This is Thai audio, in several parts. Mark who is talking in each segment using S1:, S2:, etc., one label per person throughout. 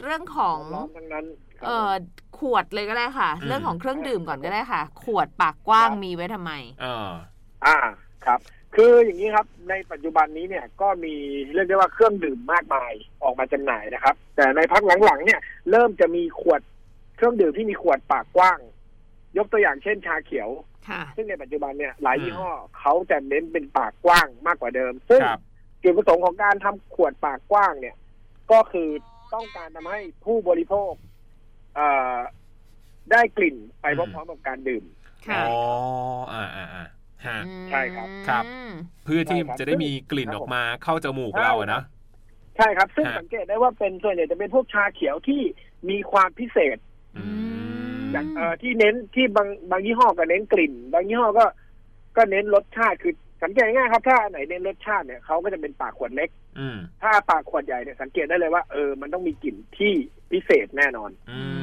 S1: เรื่องของขวดเลยก็ได้ค่ะเรื่องของเครื่องดื่มก่อนก็ได้ค่ะขวดปากกว้างมีไว้ทำไม
S2: ครับคืออย่างนี้ครับในปัจจุบันนี้เนี่ยก็มีเรียกได้ว่าเครื่องดื่มมากมายออกมาจำหน่ายนะครับแต่ในพักหลังๆเนี่ยเริ่มจะมีขวดเครื่องดื่มที่มีขวดปากกว้างยกตัวอย่างเช่นชาเขียวซึ่งในปัจจุบันเนี่ยหลายยี่ห้อเขาจะเน้นเป็นปากกว้างมากกว่าเดิมซึ่งจุดประสงค์ของการทำขวดปากกว้างเนี่ยก็คือต้องการทำให้ผู้บริโภคได้กลิ่นไปพร้อมๆกับการดื่มใช่ครับ
S3: ครับเพื่อที่จะได้มีกลิ่นออกมาเข้าจมูกเราอะนะ
S2: ใช่ครับซึ่งสังเกตได้ว่าเป็นส่วนใหญ่จะเป็นพวกชาเขียวที่มีความพิเศษอย่างที่เน้นที่บางยี่ห้อก็เน้นกลิ่นบางยี่ห้อก็เน้นรสชาติคือสังเกตง่ายครับถ้าไหนเน้นรสชาติเนี่ยเขาก็จะเป็นปากขวดเล็กถ้าปากขวดใหญ่เนี่ยสังเกตได้เลยว่ามันต้องมีกลิ่นที่พิเศษแน่นอน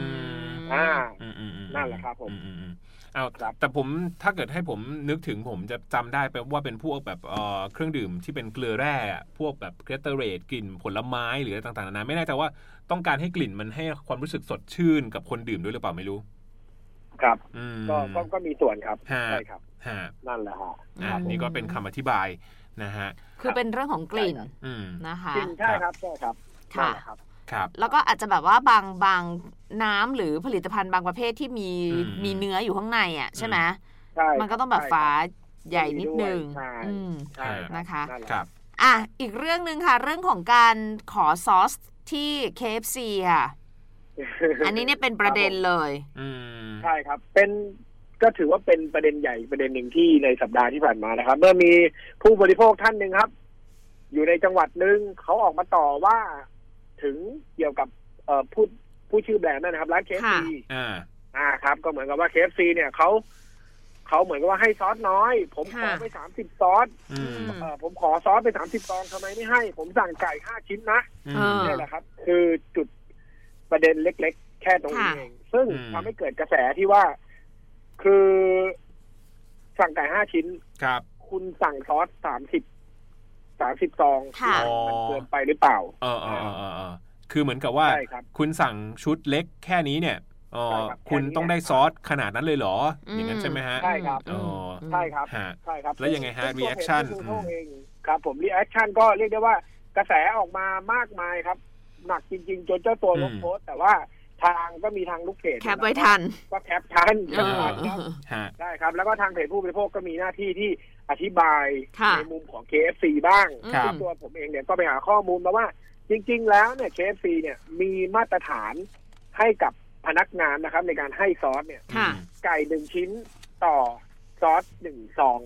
S2: นั่นแหละครับผม
S3: แต่ผมถ้าเกิดให้ผมนึกถึงผมจะจำได้ไปว่าเป็นพวกแบบเครื่องดื่มที่เป็นเกลือแร่พวกแบบเกรเตอเรตกลิ่นผลไม้หรือต่างๆนานาไม่แน่ใจว่าต้องการให้กลิ่นมันให้ความรู้สึกสดชื่นกับคนดื่มด้วยหรือเปล่าไม่รู้
S2: ครับก็มีส่วนครับใช่ครับนั่นแหละฮะ
S3: นี่ก็เป็นคำอธิบายนะฮะ
S1: คือเป็นเรื่องของกลิ่นนะคะ
S2: ใช่ครับใช่ครับ
S1: ค่ะแล้วก็อาจจะแบบว่าบางน้ำหรือผลิตภัณฑ์บางประเภทที่มีเนื้ออยู่ข้างในอ่ะใช่ไหมมันก็ต้องแบบฝาใหญ่นิดนึงนะคะอีกเรื่องนึงค่ะเรื่องของการขอซอสที่ KFC ค่ะอันนี้เนี่ยเป็นประเด็นเลย
S2: ใช่ครับก็ถือว่าเป็นประเด็นใหญ่ประเด็นหนึ่งที่ในสัปดาห์ที่ผ่านมานะครับเมื่อมีผู้บริโภคท่านหนึ่งครับอยู่ในจังหวัดนึงเขาออกมาต่อว่าถึงเกี่ยวกับผู้ชื่อแบรนด์นั่นนะครับร้าน KFC ครับก็เหมือนกับว่า KFC เนี่ยเขาเหมือนกับว่าให้ซอสน้อยผมขอไป30ซอสผมขอซอสไป30ซองทำไมไม่ให้ผมสั่งไก่5ชิ้นนะนี่แหละครับคือจุดประเด็นเล็กๆแค่ตรงนี้เองซึ่งทำให้เกิดกระแสที่ว่าคือสั่งไก่5ชิ้นคุณสั่งซอส30ซองมันเกินไปหรือเปล่า
S3: คือเหมือนกับว่าคุณสั่งชุดเล็กแค่นี้เนี่ยคุณต้องได้ซอสขนาดนั้นเลยเหรออย่างนั้นใช่ไหมฮะ
S2: ใช่ครับใช่ครับ
S3: ใช่ครับแล้วยังไงฮะรีแอคชั่น
S2: ครับผมรีแอคชั่นก็เรียกได้ว่ากระแสออกมามากมายครับหนักจริงๆจนเจ้าตัวลบโพสต์แต่ว่าทางก็มีทางลูกเพจ
S1: แคปไว้ทัน
S2: ก็แคปทันได้ครับแล้วก็ทางเพจผู้บริโภคก็มีหน้าที่ที่อธิบายในมุมของ KFC บ้างซึ่งตัวผมเองเนี่ยก็ไปหาข้อมูลมาว่าจริงๆแล้วเนี่ย KFC เนี่ยมีมาตรฐานให้กับพนักงานนะครับในการให้ซอสเนี่ยไก่1ชิ้นต่อซอส1ซอง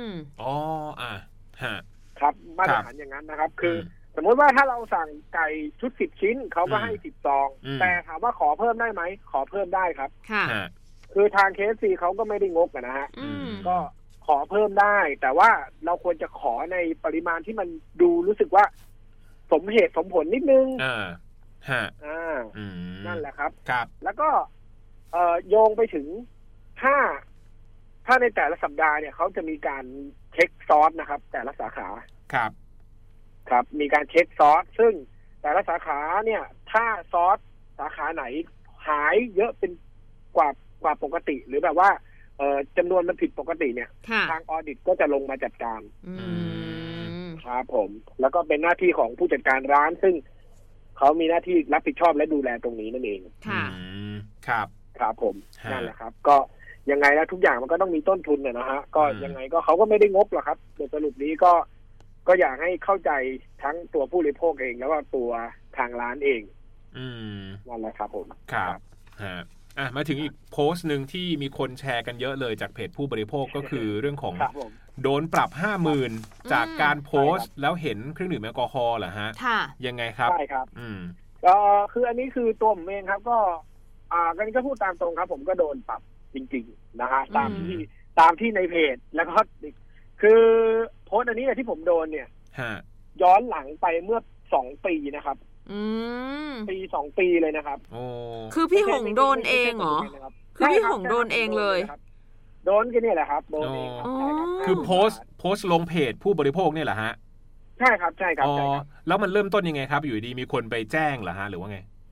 S2: ครับมาตรฐานอย่างนั้นนะครับคือสมมติว่าถ้าเราสั่งไก่ชุด10ชิ้นเขาก็ให้10ซองแต่ถามว่าขอเพิ่มได้ไหมขอเพิ่มได้ครับคือทาง KFC เขาก็ไม่ได้งกนะฮะก็ขอเพิ่มได้แต่ว่าเราควรจะขอในปริมาณที่มันดูรู้สึกว่าสมเหตุสมผลนิดนึงนั่นแหละครับแล้วก็โยงไปถึงถ้าในแต่ละสัปดาห์เนี่ยเขาจะมีการเช็คซอสนะครับแต่ละสาขาครับมีการเช็คซอสซึ่งแต่ละสาขาเนี่ยถ้าซอสสาขาไหนหายเยอะเป็นกว่าปกติหรือแบบว่าจำนวนมันผิดปกติเนี่ยทางออดิตก็จะลงมาจัดการครับผมแล้วก็เป็นหน้าที่ของผู้จัดการร้านซึ่งเขามีหน้าที่รับผิดชอบและดูแลตรงนี้นั่นเองครับผมนั่นแหละครับก็ยังไงแล้วทุกอย่างมันก็ต้องมีต้นทุนนะฮะก็ยังไงก็เขาก็ไม่ได้งบหรอกครับโดยสรุปนี้ก็อยากให้เข้าใจทั้งตัวผู้บริโภคเองแล้วก็ตัวทางร้านเองนั่นแหละครับผม
S3: ครับมาถึงอีกโพสต์นึงที่มีคนแชร์กันเยอะเลยจากเพจผู้บริโภคก็คือเรื่องของโดนปรับ 50,000 จากการโพสต์แล้วเห็นเครื่องดื่มแอลกอฮอล์เหรอฮะยังไงครับ
S2: ใช่ครับคืออันนี้คือตัวผมเองครับก็ก็พูดตามตรงครับผมก็โดนปรับจริงๆนะฮะตามที่ในเพจแล้วก็คือโพสต์อันนี้ที่ผมโดนเนี่ยย้อนหลังไปเมื่อ2 ปีนะครับ2 ปีเลยนะครับ
S1: คือพี่หงโดนเองเหรอคือพี่หงโดนเองเลย
S2: โดนกันเนี่ยแหละครับโดนเองครับ
S3: คือโพสต์ลงเพจผู้บริโภคเนี่ยแหละฮะ
S2: ใช่ครับ
S3: แล้วมันเริ่มต้นยังไงครับอยู่ดีมีคนไปแจ้งเหรอฮะหรือว่าไง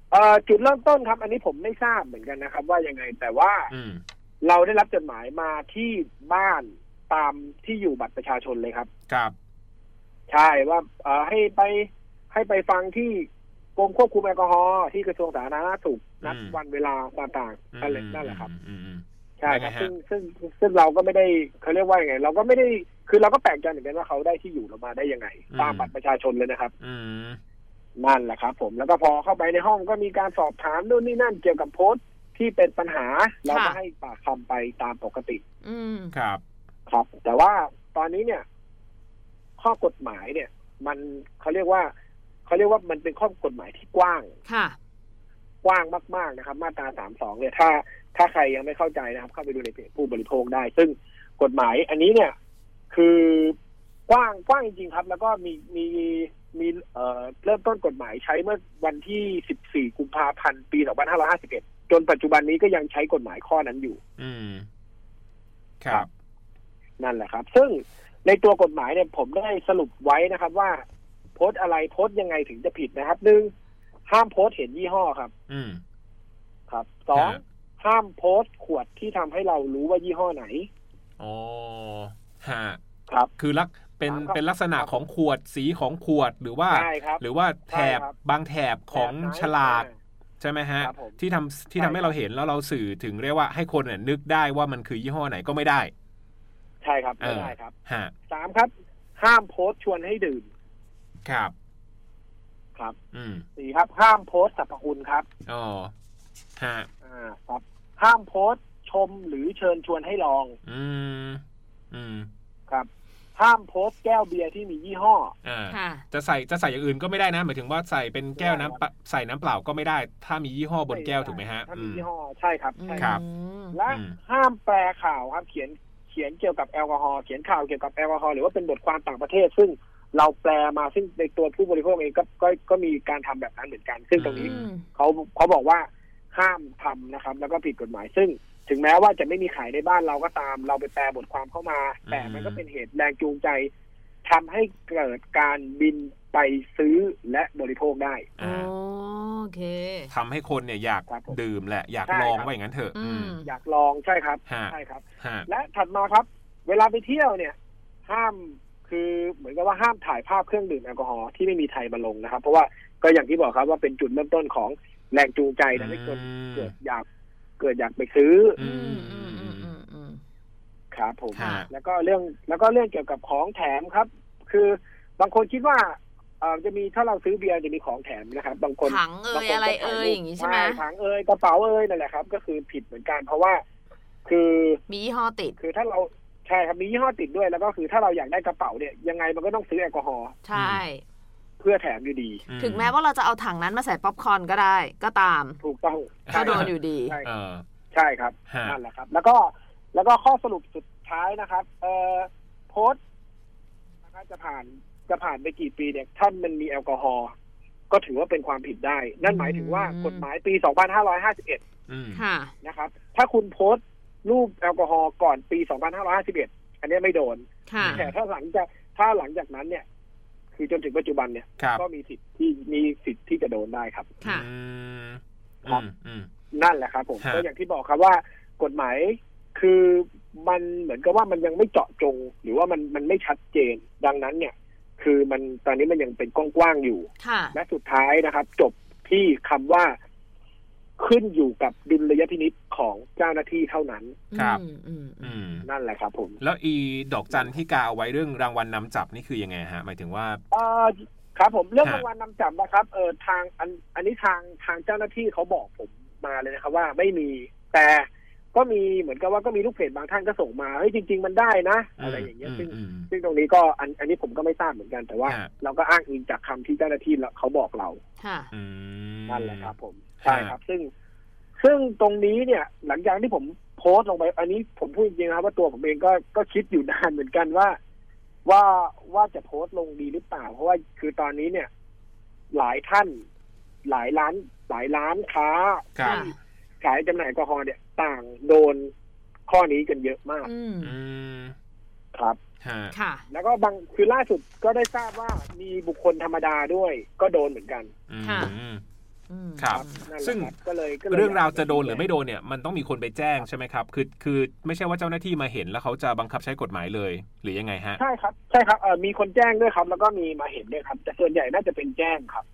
S2: จุดเริ่มต้นครับอันนี้ผมไม่ทราบเหมือนกันนะครับว่ายังไงแต่ว่าเราได้รับจดหมายมาที่บ้านตามที่อยู่บัตรประชาชนเลยครับ
S3: ครับ
S2: ใช่ว่าให้ไปฟังที่กรมควบคุมแอลกอฮอล์ที่กระทรวงสาธารณสุขนัดวันเวลาต่างๆนั่นแหละครับใช่ครับซึ่งเราก็ไม่ได้เขาเรียกว่ายังไงเราก็ไม่ได้คือเราก็แปลกใจเหมือนกันว่าเขาได้ที่อยู่เรามาได้ยังไงตามบัตรประชาชนเลยนะครับนั่นแหละครับผมแล้วก็พอเข้าไปในห้องก็มีการสอบถามนู่นนี่นั่นเกี่ยวกับโพสต์ที่เป็นปัญหาเราก็ให้ปากคำไปตามปกติ
S3: ครับ
S2: แต่ว่าตอนนี้เนี่ยข้อกฎหมายเนี่ยมันเขาเรียกว่ามันเป็นข้อกฎหมายที่กว้างกว้างมากๆนะครับมาตรา32เนี่ยถ้าใครยังไม่เข้าใจนะครับเข้าไปดูในเพจผู้บริโภคได้ซึ่งกฎหมายอันนี้เนี่ยคือกว้างจริงๆครับแล้วก็มีเริ่มต้นกฎหมายใช้เมื่อวันที่14กุมภาพันธ์ปี2551จนปัจจุบันนี้ก็ยังใช้กฎหมายข้อนั้นอยู่
S3: ครับ
S2: นั่นแหละครับซึ่งในตัวกฎหมายเนี่ยผมได้สรุปไว้นะครับว่าโพสอะไรโพสยังไงถึงจะผิดนะครับ1ห้ามโพสเห็นยี่ห้อครับครับ2ห้ามโพสขวดที่ทำให้เรารู้ว่ายี่ห้อไหน
S3: อ๋อฮะ
S2: ครับ
S3: คือเป็นลักษณะของขวดสีของขวดหรือว่าแถบบางแถบของฉลากใช่ไหมฮะที่ทำให้เราเห็นแล้วเราสื่อถึงเรียกว่าให้คนเนี่ยนึกได้ว่ามันคือยี่ห้อไหนก็ไม่ได้
S2: ใช่ครับไม่ได้ครับ3ครับห้ามโพสชวนให้ดื่ม
S3: ครับ
S2: 4ครับห้ามโพสสรรพคุณครับ
S3: อ๋อฮะ
S2: ครับห้ามโพสชมหรือเชิญชวนให้ลองครับห้ามโพสแก้วเบียร์ที่มียี่ห้อ
S3: จะใส่อย่างอื่นก็ไม่ได้นะหมายถึงว่าใส่เป็นแก้วน้ำใส่น้ำเปล่าก็ไม่ได้ถ้ามียี่ห้อบนแก้วถูกไหมฮะ
S2: ถ้ามียี่ห้อใช่ครับ
S3: ใช่ครับ
S2: และห้ามแปลข่าวครับเขียนเกี่ยวกับแอลกอฮอล์เขียนข่าวเกี่ยวกับแอลกอฮอล์หรือว่าเป็นบทความต่างประเทศซึ่งเราแปลมาซึ่งในตัวผู้บริโภคเองก็มีการทำแบบนั้นเหมือนกันซึ่งตรงนี้เขาบอกว่าห้ามทำนะครับแล้วก็ผิดกฎหมายซึ่งถึงแม้ว่าจะไม่มีขายในบ้านเราก็ตามเราไปแปลบทความเข้ามาแต่มันก็เป็นเหตุแรงจูงใจทำให้เกิดการบินไปซื้อและบริโภคได้
S1: โอเค
S3: ทำให้คนเนี่ยอยากดื่มแหละอยากลองว่าอย่างนั้นเถอะ
S2: อยากลองใช่ครับใช่ครับและถัดมาครับเวลาไปเที่ยวเนี่ยห้ามคือเหมือนกับว่าห้ามถ่ายภาพเครื่องดื่มแอลกอฮอล์ที่ไม่มีไทยมาลงนะครับเพราะว่าก็อย่างที่บอกครับว่าเป็นจุดเริ่มต้นของแรงจูงใจทำให้คนเกิดอยากไปซื้อครับผมแล้วก็เรื่องเกี่ยวกับของแถมครับคือบางคนคิดว่าจะมีถ้าเราซื้อเบียร์จะมีของแถมนะครับบางคน
S1: ถังอะไรอย่างงี้ใช่ไหม
S2: ถังกระเป๋านั่นแหละครับก็คือผิดเหมือนกันเพราะว่าคือ
S1: มียี่ห้อติด
S2: คือถ้าเราใช่ครับมียี่ห้อติดด้วยแล้วก็คือถ้าเราอยากได้กระเป๋าเนี่ยยังไงมันก็ต้องซื้อแอลกอฮอล์
S1: ใช่
S2: เพื่อแถมอยู่ดี
S1: ถึงแม้ว่าเราจะเอาถังนั้นมาใส่ป๊อปคอร์นก็ได้ก็ตาม
S2: ถูกต้อง
S1: ก็โดนอยู่ดี
S2: ใช่ครับนั่นแหละครับแล้วก็ข้อสรุปสุดท้ายนะครับโพสต์นะครับจะผ่านไปกี่ปีเนี่ยถ้ามันมีแอลกอฮอล์ก็ถือว่าเป็นความผิดได้นั่นหมายถึงว่ากฎหมายปี2551นะครับถ้าคุณโพสต์รูปแอลกอฮอล์ก่อนปี2551อันนี้ไม่โดนแต่ถ้าหลังจากนั้นเนี่ยคือจนถึงปัจจุบันเนี่ยก็มีสิทธิ์ที่จะโดนได้ครับนั่นแหละครับผมก็อย่างที่บอกครับว่ากฎหมายคือมันเหมือนกับว่ามันยังไม่เจาะจงหรือว่ามันไม่ชัดเจนดังนั้นเนี่ยคือมันตอนนี้มันยังเป็นกว้างๆอยู่และสุดท้ายนะครับจบที่คำว่าขึ้นอยู่กับดุลยพินิจของเจ้าหน้าที่เท่านั้น
S3: ครับ
S2: นั่นแหละครับผม
S3: แล้วดอกจันที่กาเอาไว้เรื่องรางวัลนำจับนี่คือยังไงฮะหมายถึงว่า
S2: ครับผมเรื่องรางวัลนำจับนะครับทางอันนี้ทางเจ้าหน้าที่เขาบอกผมมาเลยนะครับว่าไม่มีแต่ก็มีเหมือนกับว่าก็มีลูกเพจบางท่านก็ส่งมาเฮ้ยจริงๆมันได้นะอะไรอย่างเงี้ยซึ่งตรงนี้ก็อันนี้ผมก็ไม่ทราบเหมือนกันแต่ว่าเราก็อ้างอิงจากคำที่เจ้าหน้าที่เขาบอกเรานั่นแหละครับผมใช่ครับซึ่งตรงนี้เนี่ยหลังจากที่ผมโพสต์ลงไปอันนี้ผมพูดจริงๆนะครับว่าตัวผมเองก็คิดอยู่นานเหมือนกันว่าจะโพสต์ลงดีหรือเปล่าเพราะว่าคือตอนนี้เนี่ยหลายท่านหลายร้านค้าที่ขายจำหน่ายแอลกอฮอล์เนี่ยต่างโดนข้อนี้กันเยอะมากครับ
S1: ค่ะ
S2: แล้วก็คือล่าสุดก็ได้ทราบว่ามีบุคคลธรรมดาด้วยก็โดนเหมือนกัน
S3: ครับซึ่งเรื่องราวจะโดนหรือไม่โดนเนี่ยมันต้องมีคนไปแจ้งใช่ไหมครับคือไม่ใช่ว่าเจ้าหน้าที่มาเห็นแล้วเขาจะบังคับใช้กฎหมายเลยหรือยังไงฮะ
S2: ใช่ครับมีคนแจ้งด้วยครับแล้วก็มีมาเห็นด้วยครับแต่ส่วนใหญ่น่าจะเป็นแจ้งครับ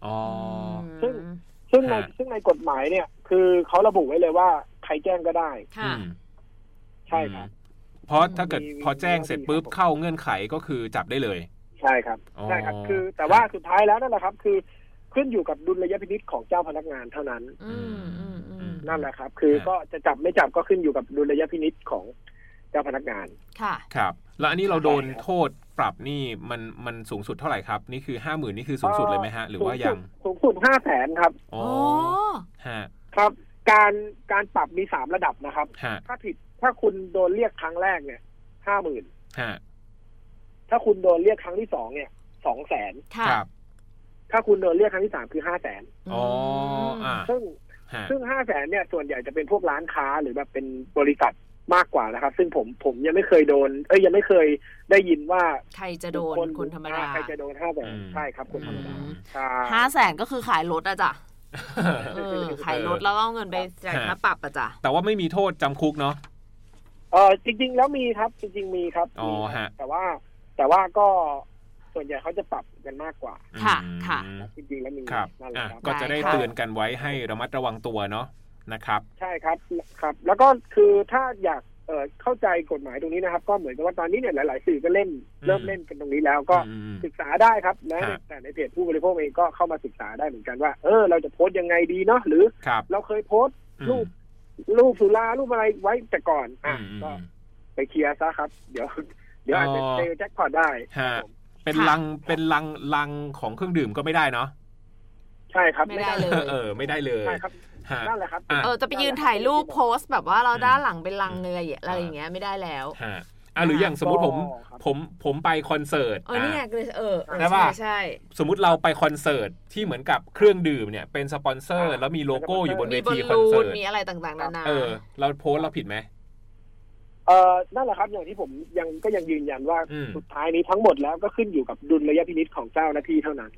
S2: ซึ่งในกฎหมายเนี่ยคือเขาระบุไว้เลยว่าใครแจ้งก็ได้ใช่ครับ
S3: เพราะถ้าเกิดพอแจ้งเสร็จปุ๊บเข้าเงื่อนไขก็คือจับได้เลย
S2: ใช่ครับคือแต่ว่าสุดท้ายแล้วนั่นแหละครับคือขึ้นอยู่กับดุลยพินิจของเจ้าพนักงานเท่านั้นนั่นแหละครับคือก็จะจับไม่จับก็ขึ้นอยู่กับดุลยพินิจของเจ้าพนักงาน
S1: ค่ะ
S3: ครับแล้วอันนี้เราโดนโทษปรับนี่มันสูงสุดเท่าไหร่ครับนี่คือ 50,000 นี่คือสูงสุดเลยไหมฮะหรือว่ายัง
S2: สูงสุด 500,000 ครับ
S3: อ๋อฮะ
S2: ครับการปรับมี3ระดับนะครับถ้าคุณโดนเรียกครั้งแรกเนี่ย 50,000
S3: ฮะ
S2: ถ้าคุณโดนเรียกครั้งที่2เนี่ย 200,000
S3: ครับ
S2: ถ้าคุณโดนเรียกครั้งที่3คือ 500,000
S3: อ๋อ
S2: ซึ่ง 500,000 เนี่ยส่วนใหญ่จะเป็นพวกร้านค้าหรือแบบเป็นบริษัทมากกว่านะครับซึ่งผมยังไม่เคยโดนยังไม่เคยได้ยินว่า
S1: ใครจะโดนคนธรรมดา
S2: ใครจะโดน 500,000 ใช่ครับคนธรรมดา
S1: 500,000 ก็คือขายรถอะจ้ะขายรถแล้วเอาเงินไปจ่ายค่าปรับอะจ้ะ
S3: แต่ว่าไม่มีโทษจำคุกเนาะ
S2: จริงๆแล้วมีครับจริงๆมีครับแต่ว่าก็ส่วนใหญ่เขาจะปรับกันมากกว่า
S1: ค่ะ
S2: จริงๆแล้วมี
S3: ก็จะได้เตือนกันไว้ให้ระมัดระวังตัวเนาะนะครับ
S2: ใช่ครับแล้วก็คือถ้าอยากเข้าใจกฎหมายตรงนี้นะครับก็เหมือนกับว่าตอนนี้เนี่ยหลายๆสื่อก็เริ่มเล่นกันตรงนี้แล้วก็ศึกษาได้ครับนะแต่ในเพจผู้บริโภคเองก็เข้ามาศึกษาได้เหมือนกันว่าเราจะโพสต์ยังไงดีเนาะหรือเราเคยโพสต์รูปสุรารูปอะไรไว้แต่ก่อนก็ไปเคลียร์ซะครับเดี๋ยวอาจจะเจอแจ็คพอตได้
S3: เป็นลังของเครื่องดื่มก็ไม่ได้เนาะ
S2: ใช่ครับ
S1: ไม่ได้เลย
S3: ไม่ได้เลย
S2: ใช่ครับนั่นแหละครับ
S1: จะไปยืนถ่ายรูปโพสต์แบบว่าเราด้านหลังเป็นลังเนยอะไรอย่างเงี้ยไม่ได้แล้ว
S3: หรืออย่างสมมติผมไปคอนเสิร์ต
S1: นี่ไงใช่
S3: สมมติเราไปคอนเสิร์ตที่เหมือนกับเครื่องดื่มเนี่ยเป็นสปอนเซอร์แล้วมีโลโก้อยู่บนเวทีคอนเสิร์ต
S1: มีอะไรต่างๆนานา
S3: เราโพสต์เราผิดไหม
S2: นั่นแหละครับอย่างที่ผมยังยืนยันว่าสุดท้ายนี้ทั้งหมดแล้วก็ขึ้นอยู่กับดุลยพินิจของเจ้าหน้าที่เท่านั้น